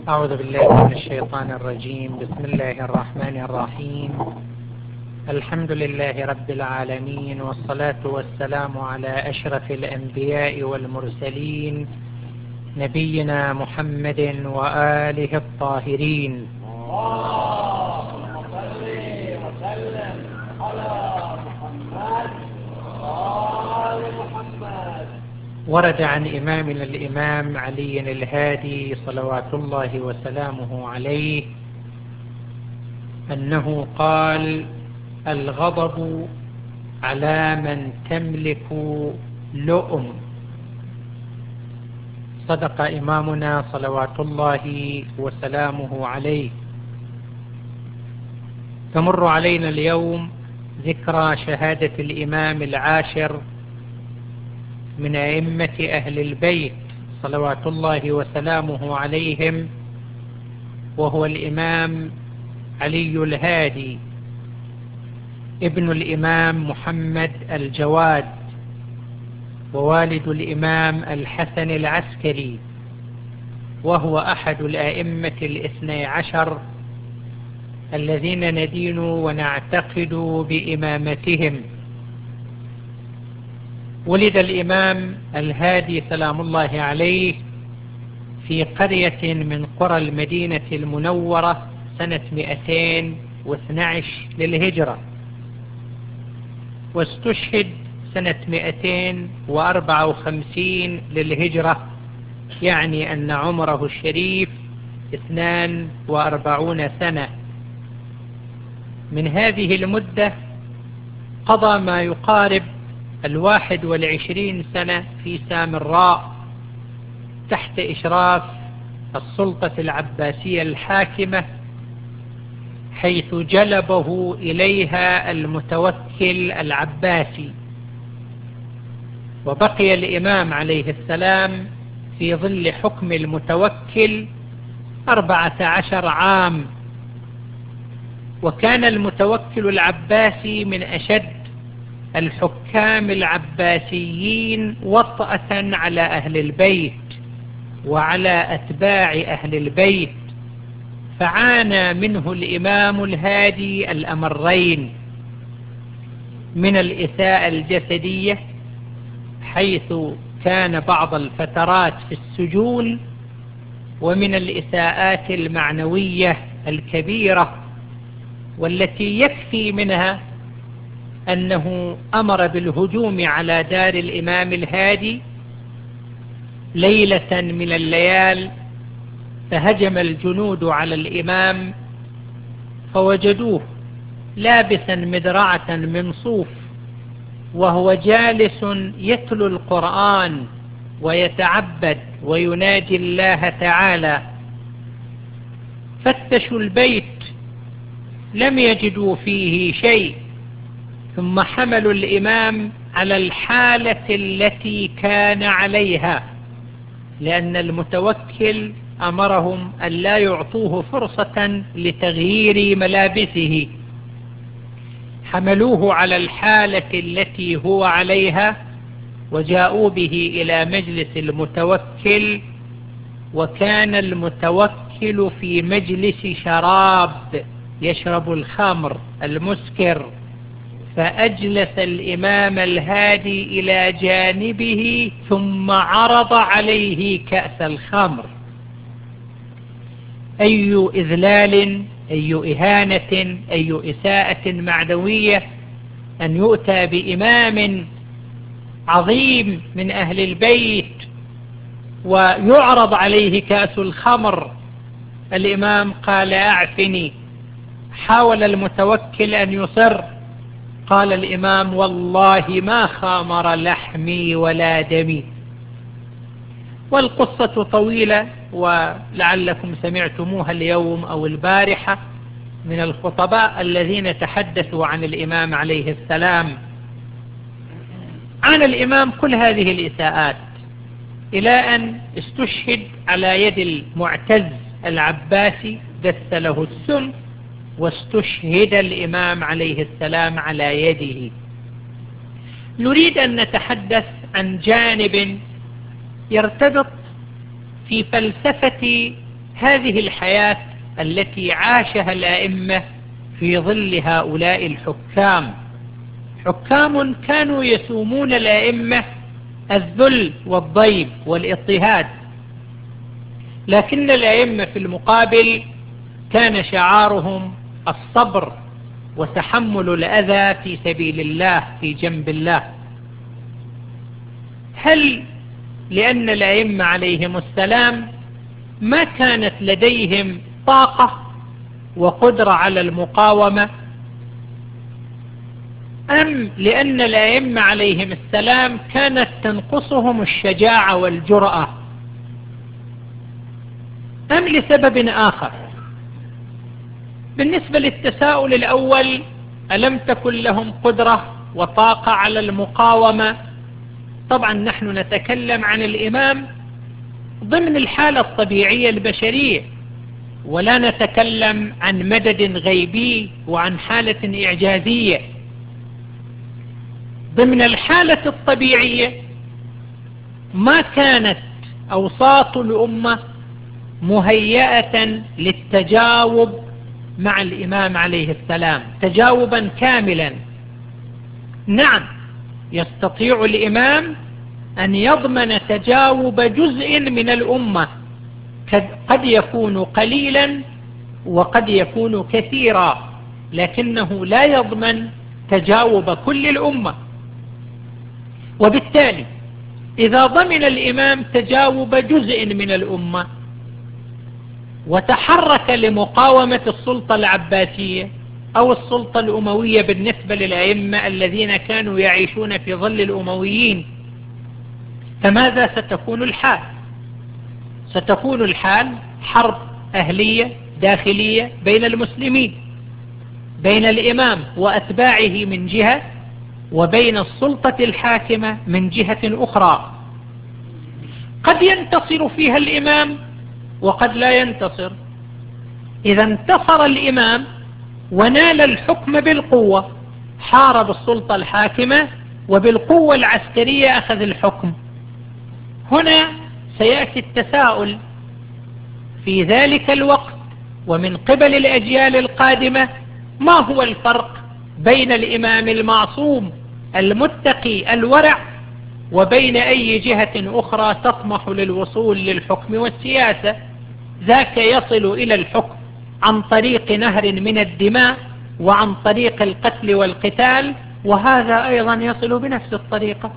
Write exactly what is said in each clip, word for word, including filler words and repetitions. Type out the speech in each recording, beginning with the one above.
أعوذ بالله من الشيطان الرجيم. بسم الله الرحمن الرحيم. الحمد لله رب العالمين، والصلاة والسلام على أشرف الأنبياء والمرسلين، نبينا محمد وآله الطاهرين. اللهم صل وسلم على محمد وآل محمد. ورد عن إمامنا الإمام علي الهادي صلوات الله وسلامه عليه أنه قال: الغضب على من تملك لؤم. صدق إمامنا صلوات الله وسلامه عليه. تمر علينا اليوم ذكرى شهادة الإمام العاشر من أئمة أهل البيت صلوات الله وسلامه عليهم، وهو الإمام علي الهادي ابن الإمام محمد الجواد، ووالد الإمام الحسن العسكري، وهو أحد الأئمة الاثني عشر الذين ندين ونعتقد بإمامتهم. ولد الإمام الهادي سلام الله عليه في قرية من قرى المدينة المنورة سنة مئتين واثني عشر للهجرة، واستشهد سنة مئتين وأربعة وخمسين للهجرة، يعني أن عمره الشريف اثنان وأربعون سنة. من هذه المدة قضى ما يقارب الواحد والعشرين سنة في سامراء تحت إشراف السلطة العباسية الحاكمة، حيث جلبه إليها المتوكل العباسي. وبقي الإمام عليه السلام في ظل حكم المتوكل أربعة عشر عام، وكان المتوكل العباسي من أشد الحكام العباسيين وطأة على أهل البيت وعلى أتباع أهل البيت، فعانى منه الإمام الهادي الأمرين: من الإساءة الجسدية، حيث كان بعض الفترات في السجون، ومن الإساءات المعنوية الكبيرة، والتي يكفي منها أنه أمر بالهجوم على دار الإمام الهادي ليلة من الليال، فهجم الجنود على الإمام فوجدوه لابسا مدرعة من صوف، وهو جالس يتلو القرآن ويتعبد ويناجي الله تعالى. فتشوا البيت لم يجدوا فيه شيء، ثم حملوا الإمام على الحالة التي كان عليها، لأن المتوكل أمرهم أن لا يعطوه فرصة لتغيير ملابسه. حملوه على الحالة التي هو عليها وجاءوا به إلى مجلس المتوكل، وكان المتوكل في مجلس شراب يشرب الخمر المسكر، فأجلس الإمام الهادي إلى جانبه ثم عرض عليه كأس الخمر. أي إذلال، أي إهانة، أي إساءة معنوية أن يؤتى بإمام عظيم من أهل البيت ويعرض عليه كأس الخمر. الإمام قال: أعفني. حاول المتوكل أن يصر، قال الإمام: والله ما خامر لحمي ولا دمي. والقصة طويلة، ولعلكم سمعتموها اليوم أو البارحة من الخطباء الذين تحدثوا عن الإمام عليه السلام. عن الإمام كل هذه الإساءات إلى أن استشهد على يد المعتز العباسي، دس له السم واستشهد الإمام عليه السلام على يده. نريد أن نتحدث عن جانب يرتبط في فلسفة هذه الحياة التي عاشها الأئمة في ظل هؤلاء الحكام، حكام كانوا يسومون الأئمة الذل والضيب والاضطهاد، لكن الأئمة في المقابل كان شعارهم الصبر وتحمل الأذى في سبيل الله في جنب الله. هل لأن الأئمة عليهم السلام ما كانت لديهم طاقة وقدرة على المقاومة، أم لأن الأئمة عليهم السلام كانت تنقصهم الشجاعة والجرأة، أم لسبب آخر؟ بالنسبة للتساؤل الأول، ألم تكن لهم قدرة وطاقة على المقاومة؟ طبعا نحن نتكلم عن الإمام ضمن الحالة الطبيعية البشرية، ولا نتكلم عن مدد غيبي وعن حالة إعجازية. ضمن الحالة الطبيعية ما كانت أوساط الأمة مهيئة للتجاوب مع الإمام عليه السلام تجاوبا كاملا. نعم، يستطيع الإمام أن يضمن تجاوب جزء من الأمة، قد يكون قليلا وقد يكون كثيرا، لكنه لا يضمن تجاوب كل الأمة. وبالتالي إذا ضمن الإمام تجاوب جزء من الأمة وتحرك لمقاومة السلطة العباسية أو السلطة الأموية بالنسبة للأئمة الذين كانوا يعيشون في ظل الأمويين، فماذا ستكون الحال؟ ستكون الحال حرب أهلية داخلية بين المسلمين، بين الإمام وأتباعه من جهة، وبين السلطة الحاكمة من جهة أخرى. قد ينتصر فيها الإمام وقد لا ينتصر. إذا انتصر الإمام ونال الحكم بالقوة، حارب السلطة الحاكمة وبالقوة العسكرية أخذ الحكم. هنا سيأتي التساؤل في ذلك الوقت ومن قبل الأجيال القادمة: ما هو الفرق بين الإمام المعصوم المتقي الورع وبين أي جهة أخرى تطمح للوصول للحكم والسياسة؟ ذاك يصل إلى الحكم عن طريق نهر من الدماء وعن طريق القتل والقتال، وهذا أيضا يصل بنفس الطريقة.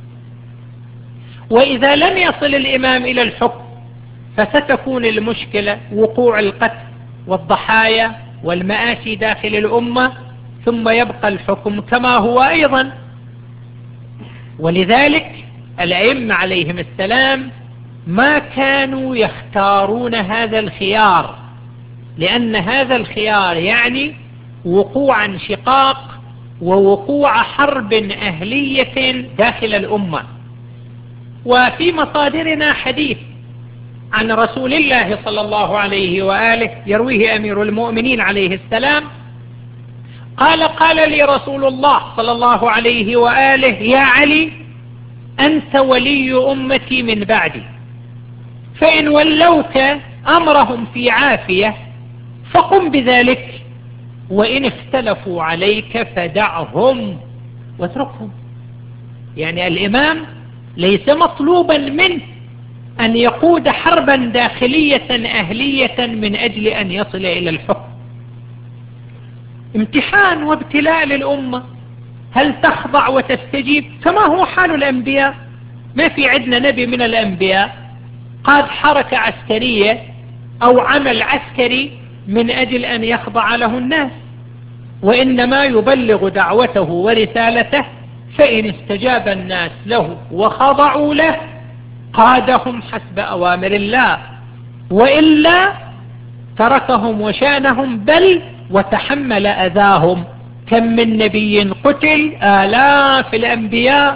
وإذا لم يصل الإمام إلى الحكم فستكون المشكلة وقوع القتل والضحايا والمآسي داخل الأمة، ثم يبقى الحكم كما هو أيضا. ولذلك الأئمة عليهم السلام ما كانوا يختارون هذا الخيار، لأن هذا الخيار يعني وقوع انشقاق ووقوع حرب أهلية داخل الأمة. وفي مصادرنا حديث عن رسول الله صلى الله عليه وآله يرويه أمير المؤمنين عليه السلام قال: قال لي رسول الله صلى الله عليه وآله: يا علي، أنت ولي أمتي من بعدي، فإن ولوك أمرهم في عافية فقم بذلك، وإن اختلفوا عليك فدعهم واتركهم. يعني الإمام ليس مطلوبا منه أن يقود حربا داخلية أهلية من أجل أن يصل إلى الحكم. امتحان وابتلاء للأمة، هل تخضع وتستجيب كما هو حال الأنبياء؟ ما في عندنا نبي من الأنبياء قاد حركة عسكرية أو عمل عسكري من أجل أن يخضع له الناس، وإنما يبلغ دعوته ورسالته، فإن استجاب الناس له وخضعوا له قادهم حسب أوامر الله، وإلا تركهم وشانهم، بل وتحمل أذاهم. كم من نبي قتل، آلاف الأنبياء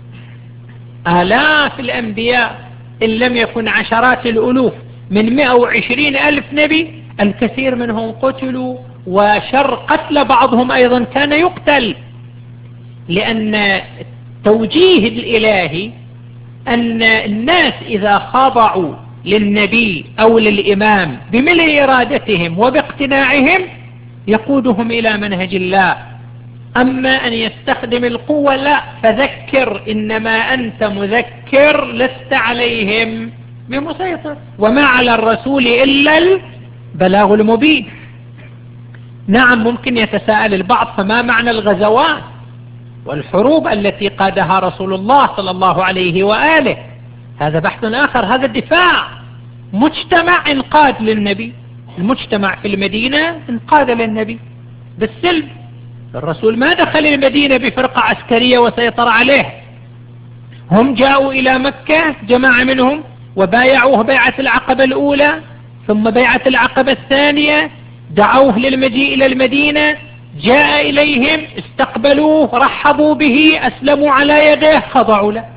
آلاف الأنبياء إن لم يكن عشرات الألوف، من مئة وعشرين ألف نبي الكثير منهم قتلوا، وشر قتل بعضهم أيضا كان يقتل، لأن التوجيه الإلهي أن الناس إذا خضعوا للنبي أو للإمام بملء إرادتهم وباقتناعهم يقودهم إلى منهج الله. أما أن يستخدم القوة لا، فذكر إنما أنت مذكر لست عليهم بمسيطر، وما على الرسول إلا البلاغ المبين. نعم ممكن يتساءل البعض فما معنى الغزوات والحروب التي قادها رسول الله صلى الله عليه وآله؟ هذا بحث آخر، هذا الدفاع. مجتمع انقاد للنبي، المجتمع في المدينة انقاد للنبي بالسلم. الرسول ما دخل المدينة بفرقة عسكرية وسيطر عليه، هم جاءوا إلى مكة جماعة منهم وبايعوه بيعة العقبة الأولى، ثم بيعة العقبة الثانية، دعوه للمجيء إلى المدينة، جاء إليهم، استقبلوه، رحبوا به، أسلموا على يديه، خضعوا له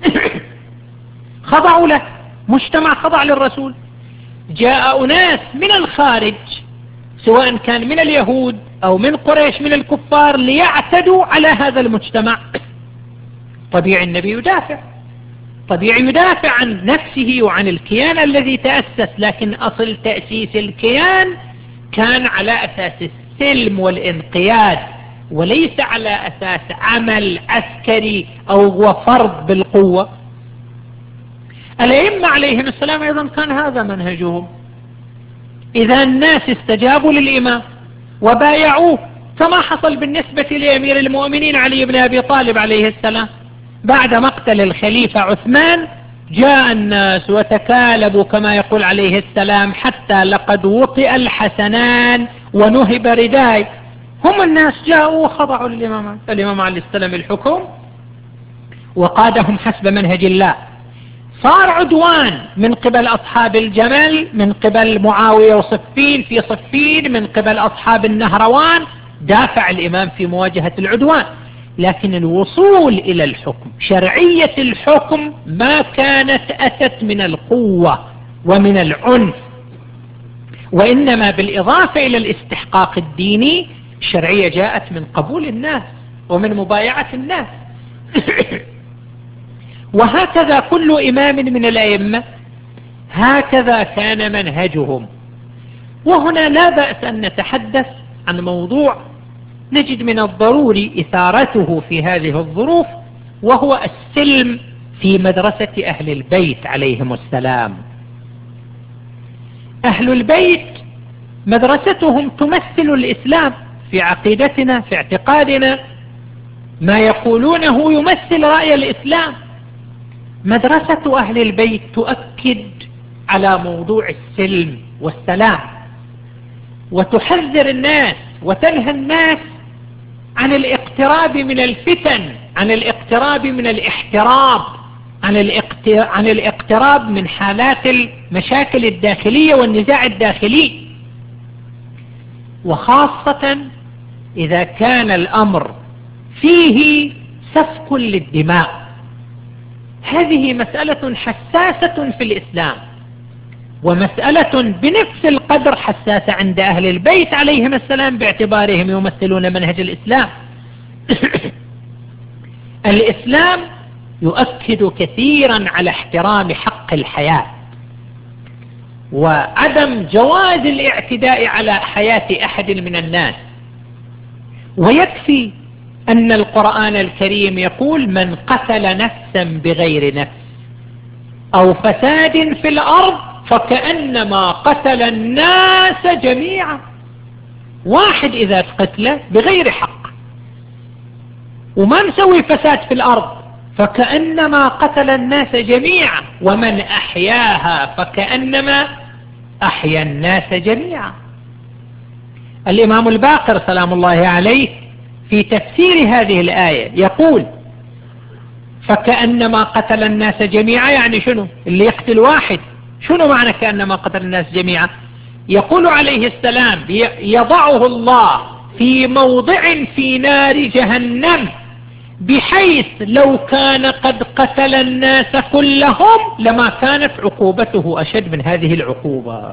خضعوا له، مجتمع خضع للرسول. جاء أناس من الخارج سواء كان من اليهود أو من قريش من الكفار ليعتدوا على هذا المجتمع، طبيعي النبي يدافع، طبيعي يدافع عن نفسه وعن الكيان الذي تأسس، لكن أصل تأسيس الكيان كان على أساس السلم والانقياد، وليس على أساس عمل عسكري أو فرض بالقوة. الأئمة عليهم السلام أيضا كان هذا منهجهم. إذا الناس استجابوا للإمام وبايعوه، كما حصل بالنسبة لأمير المؤمنين علي بن أبي طالب عليه السلام بعد مقتل الخليفة عثمان، جاء الناس وتكالبوا كما يقول عليه السلام حتى لقد وطئ الحسنان ونهب رداي. هم الناس جاءوا وخضعوا للإمام الإمام عليه السلام الحكم وقادهم حسب منهج الله. صار عدوان من قبل أصحاب الجمل، من قبل معاوية وصفين في صفين، من قبل أصحاب النهروان، دافع الإمام في مواجهة العدوان، لكن الوصول إلى الحكم، شرعية الحكم ما كانت أتت من القوة ومن العنف، وإنما بالإضافة إلى الاستحقاق الديني الشرعية جاءت من قبول الناس ومن مبايعة الناس. وهكذا كل إمام من الأئمة هكذا كان منهجهم. وهنا لا بأس أن نتحدث عن موضوع نجد من الضروري إثارته في هذه الظروف، وهو السلم في مدرسة أهل البيت عليهم السلام. أهل البيت مدرستهم تمثل الإسلام في عقيدتنا، في اعتقادنا، ما يقولونه يمثل رأي الإسلام. مدرسة أهل البيت تؤكد على موضوع السلم والسلام، وتحذر الناس وتنهى الناس عن الاقتراب من الفتن، عن الاقتراب من الاحتراب، عن الاقتراب من حالات المشاكل الداخلية والنزاع الداخلي، وخاصة إذا كان الأمر فيه سفك للدماء. هذه مسألة حساسة في الإسلام، ومسألة بنفس القدر حساسة عند أهل البيت عليهم السلام باعتبارهم يمثلون منهج الإسلام. الإسلام يؤكد كثيرا على احترام حق الحياة وعدم جواز الاعتداء على حياة أحد من الناس. ويكفي أن القرآن الكريم يقول: من قتل نفسا بغير نفس أو فساد في الأرض فكأنما قتل الناس جميعا. واحد إذا قتله بغير حق وما نسوي فساد في الأرض فكأنما قتل الناس جميعا، ومن أحياها فكأنما أحيا الناس جميعا. الإمام الباقر سلام الله عليه في تفسير هذه الآية يقول: فكأنما قتل الناس جميعا، يعني شنو؟ اللي يقتل واحد شنو معنى كأنما قتل الناس جميعا؟ يقول عليه السلام: يضعه الله في موضع في نار جهنم بحيث لو كان قد قتل الناس كلهم لما كانت عقوبته أشد من هذه العقوبة.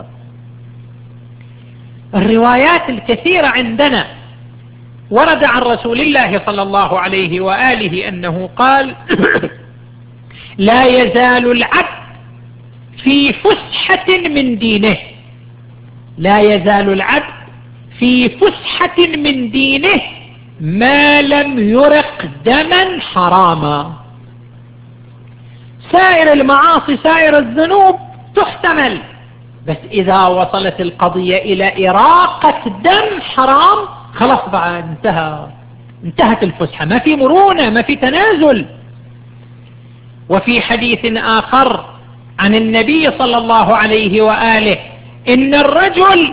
الروايات الكثيرة عندنا ورد عن رسول الله صلى الله عليه وآله أنه قال: لا يزال العبد في فسحة من دينه. لا يزال العبد في فسحة من دينه ما لم يرق دما حراما. سائر المعاصي سائر الذنوب تحتمل، بس إذا وصلت القضية إلى إراقة دم حرام خلاص بقى انتهى، انتهت الفسحة، ما في مرونة، ما في تنازل. وفي حديث آخر عن النبي صلى الله عليه وآله إن الرجل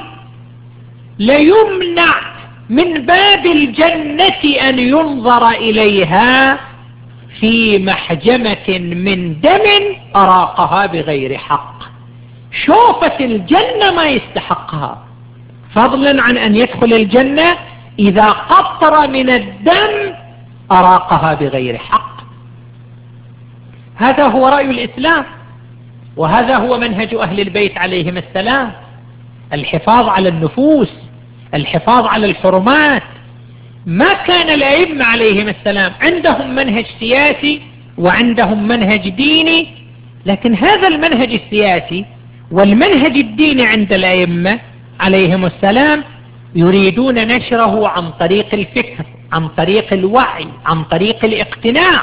ليمنع من باب الجنة أن ينظر إليها في محجمة من دم أراقها بغير حق. شوفة الجنة ما يستحقها، فضلا عن أن يدخل الجنة إذا قطر من الدم أراقها بغير حق. هذا هو رأي الإسلام، وهذا هو منهج أهل البيت عليهم السلام، الحفاظ على النفوس، الحفاظ على الحرمات. ما كان الأئمة عليهم السلام عندهم منهج سياسي وعندهم منهج ديني، لكن هذا المنهج السياسي والمنهج الديني عند الأئمة عليهم السلام يريدون نشره عن طريق الفكر، عن طريق الوعي، عن طريق الاقتناع،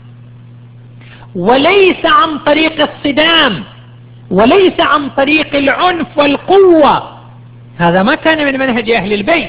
وليس عن طريق الصدام، وليس عن طريق العنف والقوة. هذا ما كان من منهج أهل البيت.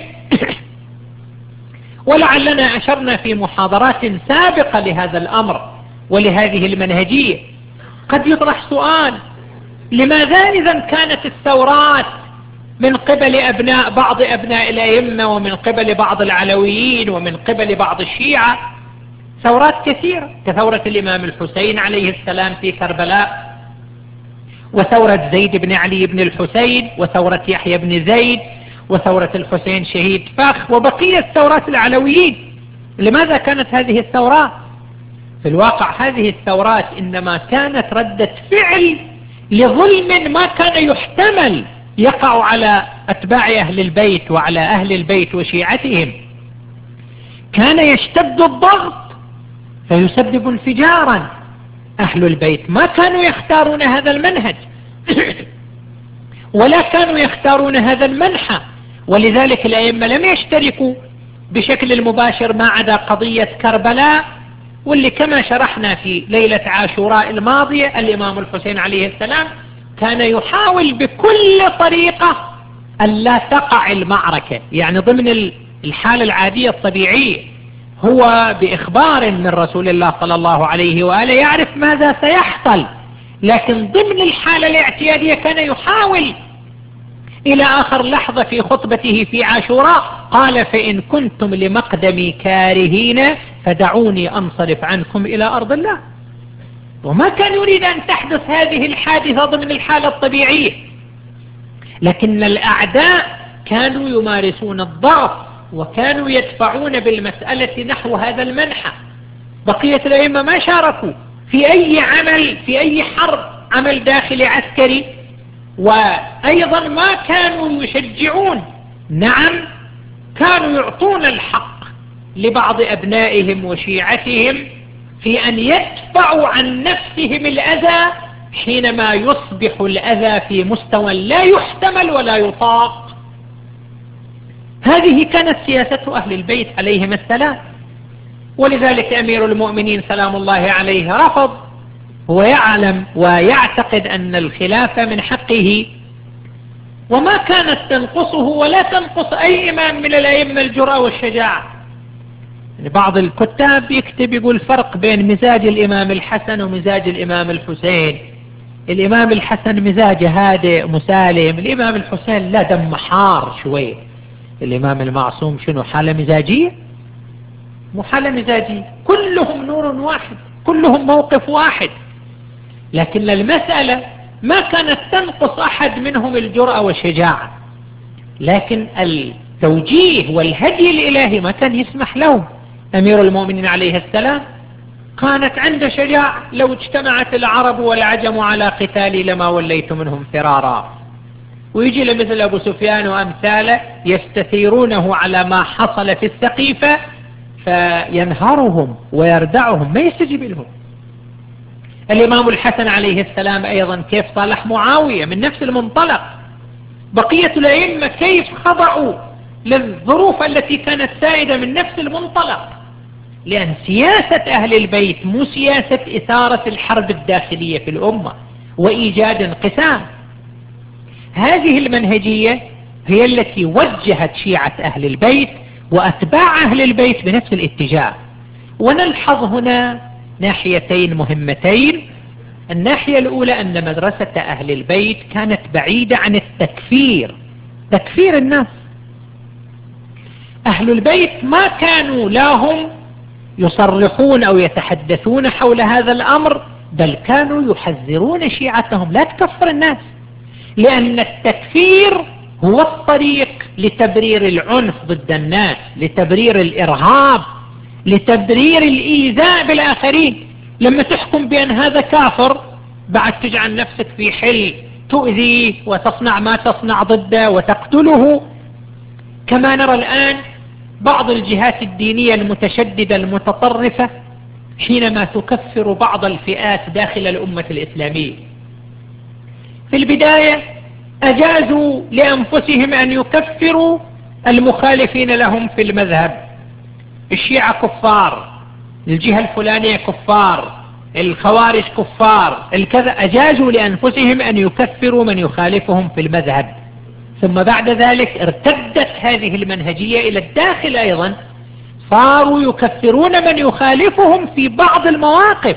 ولعلنا أشرنا في محاضرات سابقة لهذا الأمر ولهذه المنهجية. قد يطرح سؤال: لماذا إذا كانت الثورات من قبل أبناء بعض أبناء الأئمة ومن قبل بعض العلويين ومن قبل بعض الشيعة ثورات كثيرة، كثورة الإمام الحسين عليه السلام في كربلاء، وثورة زيد بن علي بن الحسين، وثورة يحيى بن زيد، وثورة الحسين شهيد فخ، وبقية ثورات العلويين؟ لماذا كانت هذه الثورات؟ في الواقع هذه الثورات إنما كانت ردة فعل لظلم ما كان يحتمل يقع على أتباع أهل البيت وعلى أهل البيت وشيعتهم. كان يشتد الضغط فيسبب انفجارا. أهل البيت ما كانوا يختارون هذا المنهج ولا كانوا يختارون هذا المنحى، ولذلك الأئمة لم يشتركوا بشكل المباشر ما عدا قضية كربلاء، واللي كما شرحنا في ليلة عاشوراء الماضية الإمام الحسين عليه السلام كان يحاول بكل طريقة أن لا تقع المعركة، يعني ضمن الحالة العادية الطبيعية هو بإخبار من رسول الله صلى الله عليه وآله يعرف ماذا سيحصل، لكن ضمن الحالة الاعتيادية كان يحاول. إلى آخر لحظة في خطبته في عاشوراء قال: فإن كنتم لمقدمي كارهين فدعوني أنصرف عنكم إلى أرض الله. وما كان يريد أن تحدث هذه الحادثة ضمن الحالة الطبيعية، لكن الأعداء كانوا يمارسون الضغط وكانوا يدفعون بالمسألة نحو هذا المنحى. بقية الأئمة ما شاركوا في أي عمل، في أي حرب، عمل داخلي عسكري، وأيضا ما كانوا يشجعون. نعم كانوا يعطون الحق لبعض أبنائهم وشيعتهم في أن يدفعوا عن نفسهم الأذى حينما يصبح الأذى في مستوى لا يحتمل ولا يطاق. هذه كانت سياسة أهل البيت عليهم السلام، ولذلك أمير المؤمنين سلام الله عليه رفض. هو يعلم ويعتقد أن الخلافة من حقه، وما كانت تنقصه ولا تنقص أي إمام من الأئمة الجرأة والشجاعة. بعض الكتاب يكتب يقول فرق بين مزاج الإمام الحسن ومزاج الإمام الحسين. الإمام الحسن مزاجه هادئ مسالم، الإمام الحسين لا دم حار شوي. الإمام المعصوم شنو حالة مزاجية؟ مو حالة مزاجية، كلهم نور واحد، كلهم موقف واحد، لكن المسألة ما كانت تنقص أحد منهم الجرأة والشجاعة، لكن التوجيه والهدي الإلهي ما كان يسمح لهم. أمير المؤمنين عليه السلام كانت عنده شجاعة: لو اجتمعت العرب والعجم على قتالي لما وليت منهم فرارا. ويجي لمثل أبو سفيان وأمثاله يستثيرونه على ما حصل في السقيفة فينهرهم ويردعهم، ما يستجيب لهم. الإمام الحسن عليه السلام أيضا كيف صالح معاوية من نفس المنطلق. بقية الأئمة كيف خضعوا للظروف التي كانت سائدة من نفس المنطلق، لأن سياسة أهل البيت مو سياسة إثارة الحرب الداخلية في الأمة وإيجاد انقسام. هذه المنهجية هي التي وجهت شيعة أهل البيت وأتباع أهل البيت بنفس الاتجاه. ونلحظ هنا ناحيتين مهمتين. الناحية الأولى أن مدرسة أهل البيت كانت بعيدة عن التكفير، تكفير الناس. أهل البيت ما كانوا لهم يصرحون أو يتحدثون حول هذا الأمر، بل كانوا يحذرون شيعتهم لا تكفر الناس، لأن التكفير هو الطريق لتبرير العنف ضد الناس، لتبرير الإرهاب، لتبرير الإيذاء بالآخرين. لما تحكم بأن هذا كافر بعد تجعل نفسك في حل تؤذيه وتصنع ما تصنع ضده وتقتله، كما نرى الآن بعض الجهات الدينية المتشددة المتطرفة حينما تكفر بعض الفئات داخل الأمة الإسلامية. في البداية أجازوا لأنفسهم أن يكفروا المخالفين لهم في المذهب، الشيعة كفار، الجهة الفلانية كفار، الخوارج كفار، الكذا، أجازوا لأنفسهم أن يكفروا من يخالفهم في المذهب. ثم بعد ذلك ارتدت هذه المنهجية إلى الداخل أيضا، صاروا يكفرون من يخالفهم في بعض المواقف.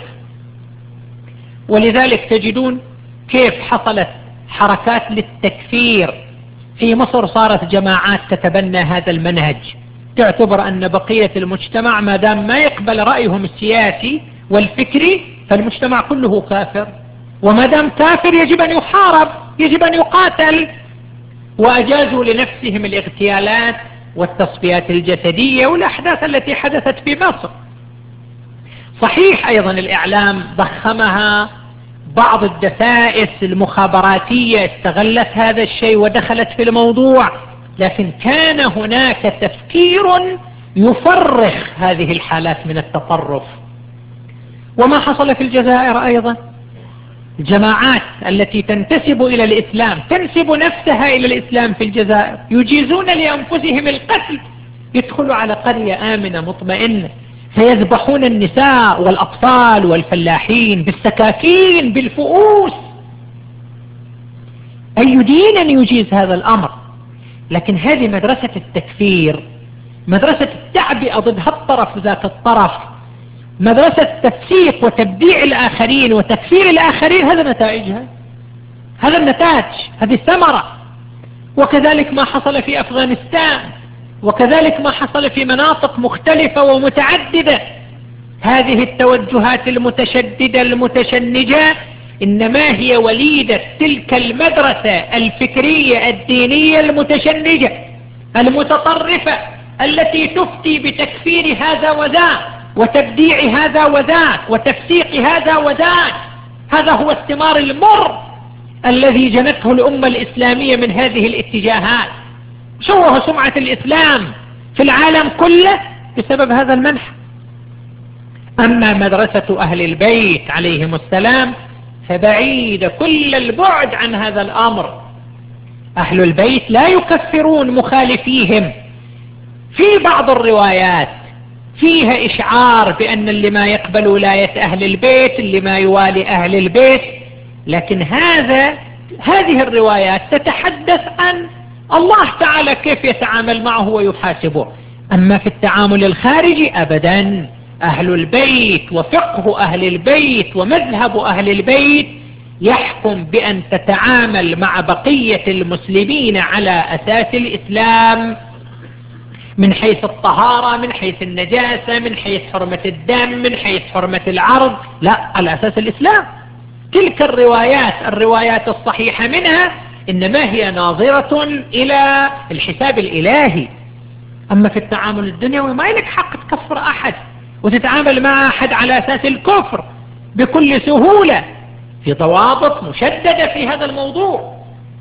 ولذلك تجدون كيف حصلت حركات للتكفير في مصر، صارت جماعات تتبنى هذا المنهج، تعتبر أن بقية المجتمع ما دام ما يقبل رأيهم السياسي والفكري فالمجتمع كله كافر، وما دام كافر يجب أن يحارب، يجب أن يقاتل. وأجازوا لنفسهم الاغتيالات والتصفيات الجسدية والأحداث التي حدثت في مصر. صحيح أيضا الإعلام ضخمها، بعض الدسائس المخابراتية استغلت هذا الشيء ودخلت في الموضوع، لكن كان هناك تفكير يفرخ هذه الحالات من التطرف. وما حصل في الجزائر أيضا، الجماعات التي تنتسب إلى الإسلام تنسب نفسها إلى الإسلام في الجزائر يجيزون لأنفسهم القتل، يدخلوا على قرية آمنة مطمئنة فيذبحون النساء والأطفال والفلاحين بالسكاكين بالفؤوس. أي دين يجيز هذا الأمر؟ لكن هذه مدرسة التكفير، مدرسة التعبئة ضد هالطرف ذات الطرف، مدرسة تفسيق وتبديع الآخرين وتكفير الآخرين، هذا نتائجها، هذا النتاج، هذه الثمرة. وكذلك ما حصل في أفغانستان، وكذلك ما حصل في مناطق مختلفة ومتعددة. هذه التوجهات المتشددة المتشنجة إنما هي وليدة تلك المدرسة الفكرية الدينية المتشنجة المتطرفة التي تفتي بتكفير هذا وذاك وتبديع هذا وذاك وتفسيق هذا وذاك. هذا هو الثمار المر الذي جنته الأمة الإسلامية من هذه الاتجاهات. شوه سمعة الإسلام في العالم كله بسبب هذا المنح. أما مدرسة أهل البيت عليهم السلام فبعيد كل البعد عن هذا الأمر. أهل البيت لا يكفرون مخالفيهم. في بعض الروايات فيها إشعار بأن اللي ما يقبل ولاية أهل البيت اللي ما يوالي أهل البيت، لكن هذا هذه الروايات تتحدث عن الله تعالى كيف يتعامل معه ويحاسبه. أما في التعامل الخارجي أبدا، أهل البيت وفقه أهل البيت ومذهب أهل البيت يحكم بأن تتعامل مع بقية المسلمين على أساس الإسلام، من حيث الطهارة، من حيث النجاسة، من حيث حرمة الدم، من حيث حرمة العرض، لا، على أساس الإسلام. تلك الروايات الروايات الصحيحة منها إنما هي ناظرة إلى الحساب الإلهي. أما في التعامل الدنيوي ما لك حق تكفر أحد وتتعامل مع أحد على أساس الكفر بكل سهولة، في ضوابط مشددة في هذا الموضوع.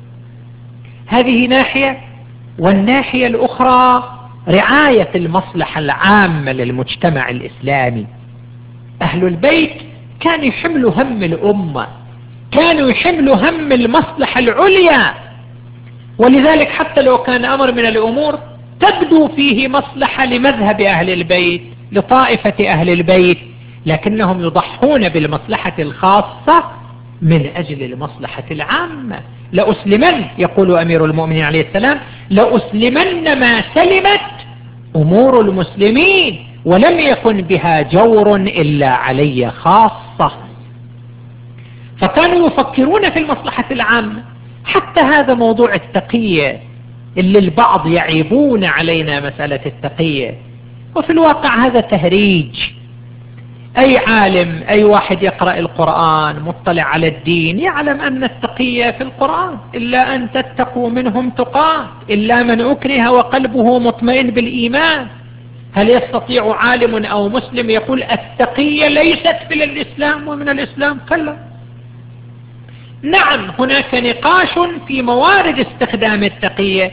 هذه ناحية. والناحية الأخرى رعاية المصلحة العامة للمجتمع الإسلامي. أهل البيت كانوا يحملوا هم الأمة، كانوا يحملوا هم المصلحة العليا. ولذلك حتى لو كان أمر من الأمور تبدو فيه مصلحة لمذهب أهل البيت، لطائفة أهل البيت، لكنهم يضحون بالمصلحة الخاصة من أجل المصلحة العامة. لأسلمن، يقول أمير المؤمنين عليه السلام، لأسلمن ما سلمت أمور المسلمين ولم يكن بها جور إلا علي خاصة. فكانوا يفكرون في المصلحة العامة. حتى هذا موضوع التقية اللي البعض يعيبون علينا مسألة التقية، وفي الواقع هذا تهريج. أي عالم، أي واحد يقرأ القرآن مطلع على الدين يعلم أن التقية في القرآن، إلا أن تتقوا منهم تقاه إلا من أكره وقلبه مطمئن بالإيمان. هل يستطيع عالم أو مسلم يقول التقية ليست من الإسلام ومن الإسلام؟ كلا. نعم، هناك نقاش في موارد استخدام التقية.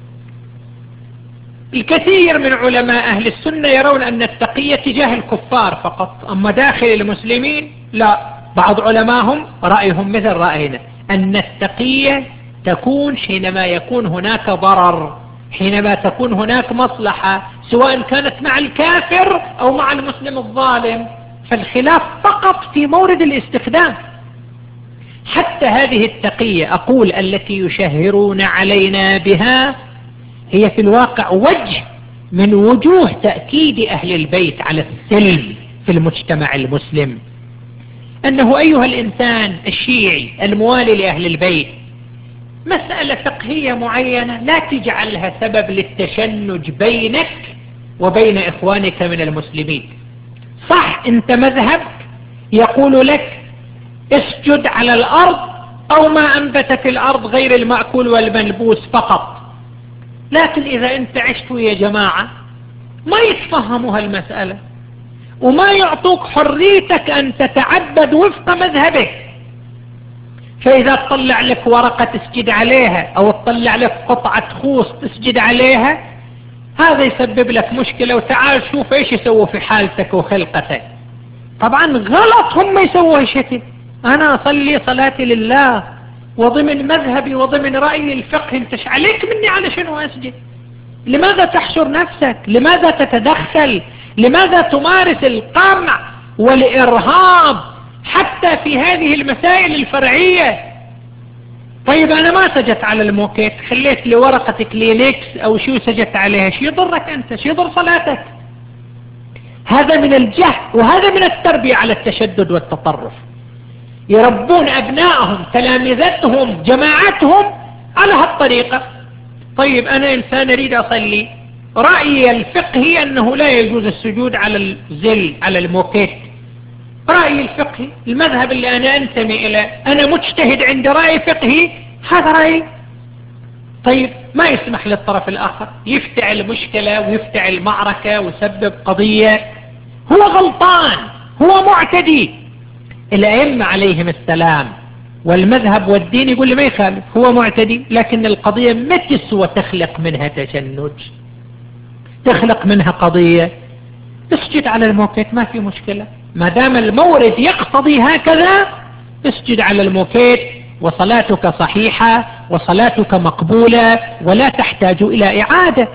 الكثير من علماء أهل السنة يرون أن التقية تجاه الكفار فقط، أما داخل المسلمين لا. بعض علماءهم رأيهم مثل رأينا، أن التقية تكون حينما يكون هناك ضرر، حينما تكون هناك مصلحة، سواء كانت مع الكافر أو مع المسلم الظالم. فالخلاف فقط في مورد الاستخدام. حتى هذه التقية أقول التي يشهرون علينا بها هي في الواقع وجه من وجوه تأكيد أهل البيت على السلم في المجتمع المسلم. أنه أيها الإنسان الشيعي الموالي لأهل البيت، مسألة فقهية معينة لا تجعلها سبب للتشنج بينك وبين إخوانك من المسلمين. صح، أنت مذهبك يقول لك اسجد على الأرض أو ما أنبتت الأرض غير المأكول والملبوس فقط، لكن إذا أنت عشت يا جماعة ما يتفهموا هالمسألة وما يعطوك حريتك أن تتعبد وفق مذهبك. فإذا تطلع لك ورقة تسجد عليها أو تطلع لك قطعة خوص تسجد عليها، هذا يسبب لك مشكلة. وتعال شوف إيش يسووا في حالتك وخلقتك. طبعا غلط هم يسووا هالشيء. أنا أصلي صلاتي لله وضمن مذهبي وضمن رأيي الفقه، انتش عليك مني على شنو أسجد؟ لماذا تحشر نفسك؟ لماذا تتدخل؟ لماذا تمارس القمع والإرهاب حتى في هذه المسائل الفرعية؟ طيب أنا ما سجدت على الموكيت، خليت لي ورقة كلينكس أو شو سجدت عليها، شو يضرك أنت؟ شو يضر صلاتك؟ هذا من الجهل، وهذا من التربية على التشدد والتطرف. يربون أبنائهم تلامذتهم جماعتهم على هالطريقة. طيب أنا إنسان أريد أصلي، رأيي الفقهي أنه لا يجوز السجود على الزل على الموكيت، رأيي الفقهي، المذهب اللي أنا أنتمي إليه، أنا مجتهد عند رأي فقهي، هذا رأيي. طيب ما يسمح للطرف الآخر يفتعل مشكلة ويفتعل معركة ويسبب قضية، هو غلطان، هو معتدي. الأئمة عليهم السلام والمذهب والدين يقول لي ما يخالف، هو معتدي، لكن القضية ما تسوى تخلق منها تشنج، تخلق منها قضية. اسجد على الموكيت ما في مشكلة، ما دام المورد يقتضي هكذا اسجد على الموكيت وصلاتك صحيحة وصلاتك مقبولة ولا تحتاج إلى إعادة.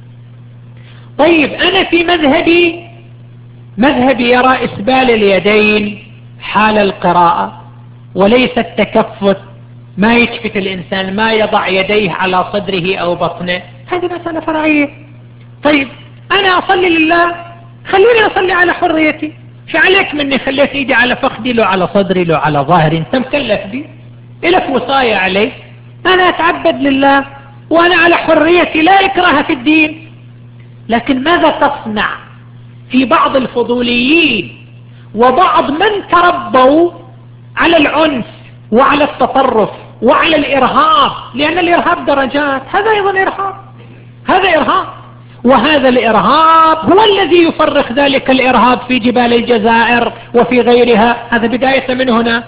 طيب أنا في مذهبي مذهبي يرى إسبال اليدين حال القراءة وليس التكفت، ما يكفت الإنسان ما يضع يديه على صدره أو بطنه، هذه مسألة فرعية. طيب أنا أصلي لله، خلوني أصلي على حريتي، شو عليك مني خليت إيدي على فخدي لو على صدري لو على ظهري؟ أنت مكلف بي، إلك وصاية علي، أنا أتعبد لله وأنا على حريتي، لا إكراه في الدين. لكن ماذا تصنع في بعض الفضوليين وبعض من تربوا على العنف وعلى التطرف وعلى الإرهاب؟ لأن الإرهاب درجات، هذا أيضا إرهاب، هذا إرهاب، وهذا الإرهاب هو الذي يفرخ ذلك الإرهاب في جبال الجزائر وفي غيرها، هذا بداية من هنا.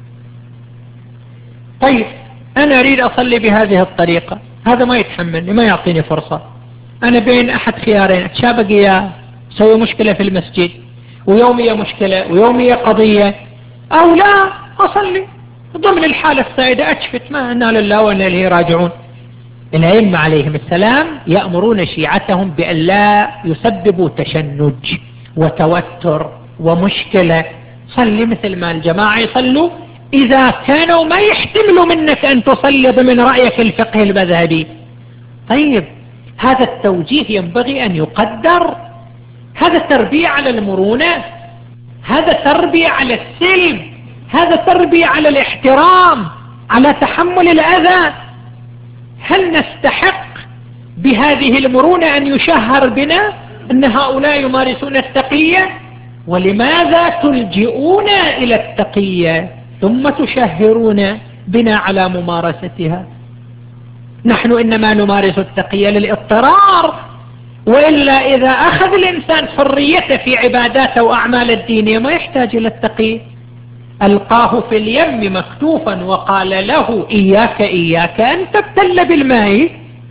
طيب أنا أريد أصلي بهذه الطريقة، هذا ما يتحملني، ما يعطيني فرصة، أنا بين أحد خيارين، أتشابق إياه سوي مشكلة في المسجد ويومية مشكلة ويومية قضية، أو لا أصلي ضمن الحالة السائدة أشفت، ما أنا لله وأنا إليه راجعون. الأئمة عليهم السلام يأمرون شيعتهم بأن لا يسببوا تشنج وتوتر ومشكلة. صلي مثل ما الجماعة يصلوا، إذا كانوا ما يحتملوا منك أن تصلي ضمن رأيك الفقه المذهبي. طيب هذا التوجيه ينبغي أن يقدر، هذا تربية على المرونة، هذا تربية على السلم، هذا تربية على الاحترام، على تحمل الأذى. هل نستحق بهذه المرونة أن يشهر بنا أن هؤلاء يمارسون التقية؟ ولماذا تلجئون إلى التقية ثم تشهرون بنا على ممارستها؟ نحن إنما نمارس التقية للاضطرار، وإلا إذا أخذ الإنسان حريته في عباداته وأعمال الدينية ما يحتاج إلى التقية. ألقاه في اليم مكتوفا وقال له إياك إياك أن تبتل بالماء.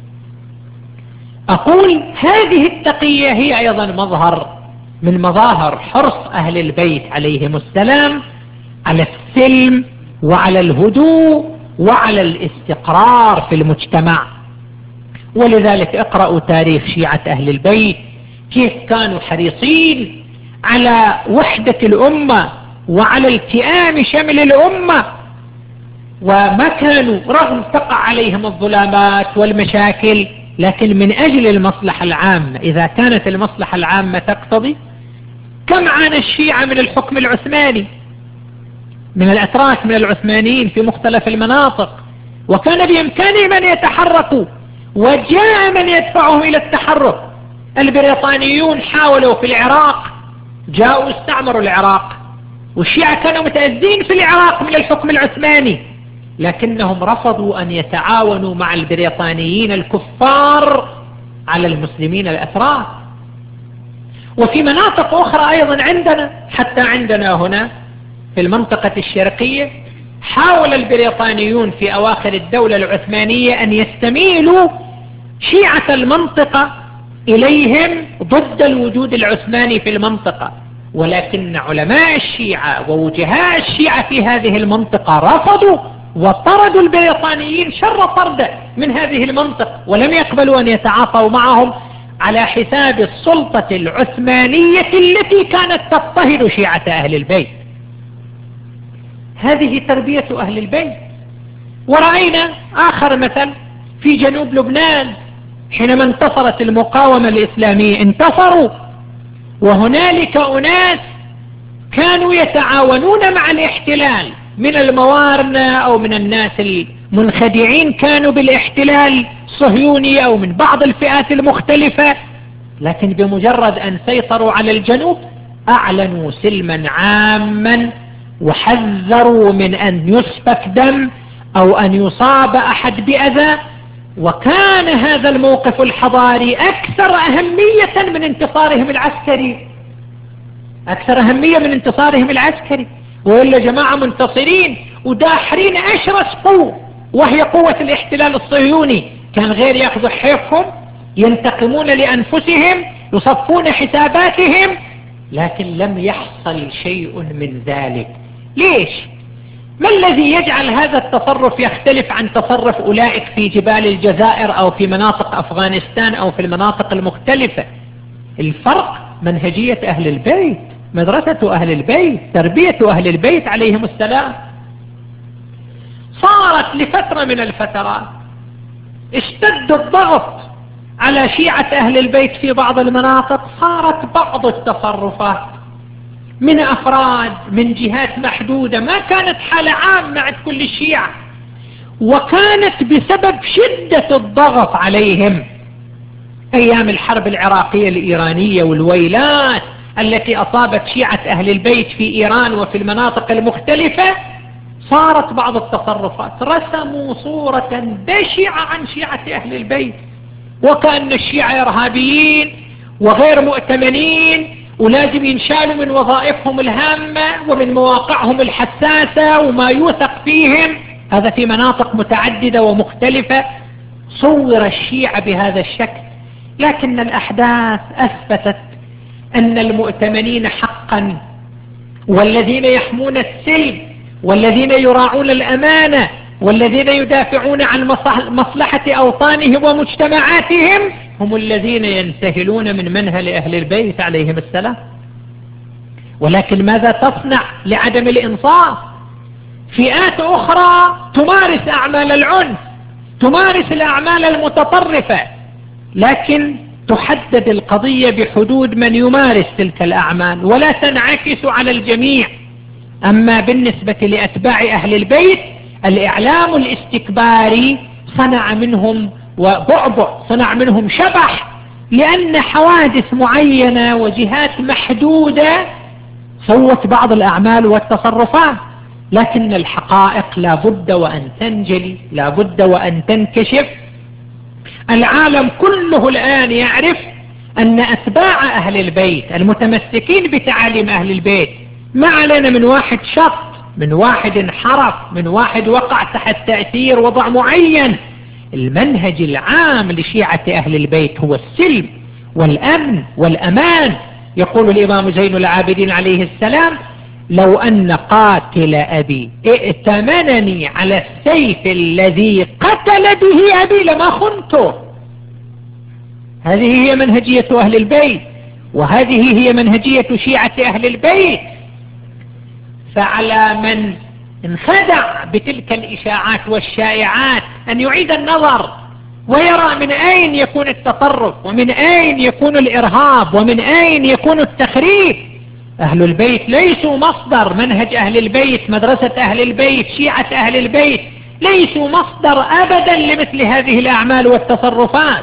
أقول هذه التقية هي أيضا مظهر من مظاهر حرص أهل البيت عليهم السلام على السلم وعلى الهدوء وعلى الاستقرار في المجتمع. ولذلك اقرأوا تاريخ شيعة أهل البيت كيف كانوا حريصين على وحدة الأمة وعلى التئام شمل الأمة، وما كانوا رغم تقع عليهم الظلامات والمشاكل لكن من أجل المصلحة العامة. إذا كانت المصلحة العامة تقتضي، كم عانى الشيعة من الحكم العثماني، من الأتراك من العثمانيين في مختلف المناطق، وكان بإمكانهم أن يتحركوا وجاء من يدفعهم إلى التحرك. البريطانيون حاولوا في العراق، جاءوا استعمروا العراق، والشيعة كانوا متأذين في العراق من الحكم العثماني، لكنهم رفضوا أن يتعاونوا مع البريطانيين الكفار على المسلمين الأتراك. وفي مناطق أخرى أيضا عندنا، حتى عندنا هنا في المنطقة الشرقية حاول البريطانيون في أواخر الدولة العثمانية أن يستميلوا شيعة المنطقة إليهم ضد الوجود العثماني في المنطقة، ولكن علماء الشيعة ووجهاء الشيعة في هذه المنطقة رفضوا وطردوا البريطانيين شر طرد من هذه المنطقة، ولم يقبلوا أن يتعاطوا معهم على حساب السلطة العثمانية التي كانت تضطهد شيعة أهل البيت. هذه تربية أهل البيت. ورأينا آخر مثل في جنوب لبنان حينما انتصرت المقاومة الإسلامية، انتصروا وهنالك أناس كانوا يتعاونون مع الاحتلال من الموارنة أو من الناس المنخدعين كانوا بالاحتلال الصهيوني أو من بعض الفئات المختلفة، لكن بمجرد أن سيطروا على الجنوب أعلنوا سلما عاما وحذروا من أن يسفك دم أو أن يصاب أحد بأذى. وكان هذا الموقف الحضاري أكثر أهمية من انتصارهم العسكري، أكثر أهمية من انتصارهم العسكري. وإلا جماعة منتصرين وداحرين أشرس قوة وهي قوة الاحتلال الصهيوني، كان غير يأخذوا حيفهم ينتقمون لأنفسهم يصفون حساباتهم، لكن لم يحصل شيء من ذلك. ليش؟ ما الذي يجعل هذا التصرف يختلف عن تصرف أولئك في جبال الجزائر أو في مناطق أفغانستان أو في المناطق المختلفة؟ الفرق منهجية أهل البيت، مدرسة أهل البيت، تربية أهل البيت عليهم السلام. صارت لفترة من الفترات اشتد الضغط على شيعة أهل البيت في بعض المناطق، صارت بعض التصرفات من أفراد من جهات محدودة، ما كانت حالة عامة عند كل الشيعة، وكانت بسبب شدة الضغط عليهم أيام الحرب العراقية الإيرانية والويلات التي أصابت شيعة أهل البيت في إيران وفي المناطق المختلفة. صارت بعض التصرفات رسموا صورة بشعة عن شيعة أهل البيت، وكأن الشيعة إرهابيين وغير مؤتمنين ولازم ينشالوا من وظائفهم الهامة ومن مواقعهم الحساسة وما يوثق فيهم. هذا في مناطق متعددة ومختلفة صور الشيعة بهذا الشكل، لكن الأحداث أثبتت أن المؤتمنين حقا والذين يحمون السلم، والذين يراعون الأمانة، والذين يدافعون عن مصلحة أوطانهم ومجتمعاتهم هم الذين ينتهلون من منهل أهل البيت عليهم السلام. ولكن ماذا تصنع لعدم الإنصاف؟ فئات أخرى تمارس أعمال العنف، تمارس الأعمال المتطرفة، لكن تحدد القضية بحدود من يمارس تلك الأعمال ولا تنعكس على الجميع. أما بالنسبة لأتباع أهل البيت الإعلام الاستكباري صنع منهم وبعبع، صنع منهم شبح، لأن حوادث معينة وجهات محدودة سوت بعض الأعمال والتصرفات، لكن الحقائق لا بد وأن تنجلي، لا بد وأن تنكشف. العالم كله الآن يعرف أن أتباع أهل البيت المتمسكين بتعاليم أهل البيت، ما علينا من واحد شط، من واحد انحرف، من واحد وقع تحت تأثير وضع معين. المنهج العام لشيعة أهل البيت هو السلم والأمن والأمان. يقول الإمام زين العابدين عليه السلام: لو أن قاتل أبي ائتمنني على السيف الذي قتل به أبي لما خنته. هذه هي منهجية أهل البيت، وهذه هي منهجية شيعة أهل البيت. فعلى من انخدع بتلك الإشاعات والشائعات أن يعيد النظر ويرى من أين يكون التطرف، ومن أين يكون الإرهاب، ومن أين يكون التخريب. أهل البيت ليسوا مصدر، منهج أهل البيت، مدرسة أهل البيت، شيعة أهل البيت ليسوا مصدر أبدا لمثل هذه الأعمال والتصرفات.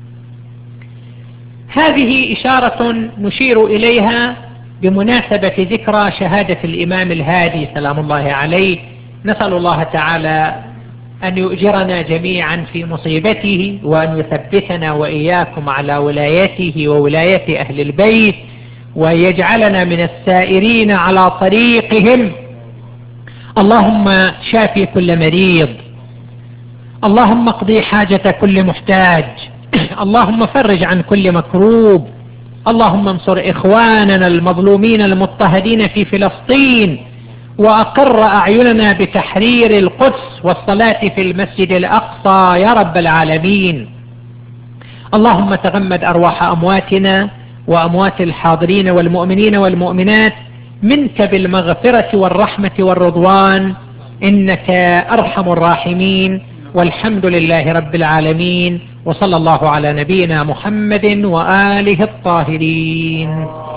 هذه إشارة نشير إليها بمناسبة ذكرى شهادة الإمام الهادي سلام الله عليه. نسأل الله تعالى أن يؤجرنا جميعا في مصيبته، وأن يثبتنا وإياكم على ولايته وولاية أهل البيت، ويجعلنا من السائرين على طريقهم. اللهم شافي كل مريض، اللهم اقضي حاجة كل محتاج، اللهم فرج عن كل مكروب، اللهم انصر إخواننا المظلومين المضطهدين في فلسطين، وأقر أعيننا بتحرير القدس والصلاة في المسجد الأقصى يا رب العالمين. اللهم تغمد أرواح أمواتنا وأموات الحاضرين والمؤمنين والمؤمنات منك بالمغفرة والرحمة والرضوان، إنك أرحم الراحمين. والحمد لله رب العالمين، وصلى الله على نبينا محمد وآله الطاهرين.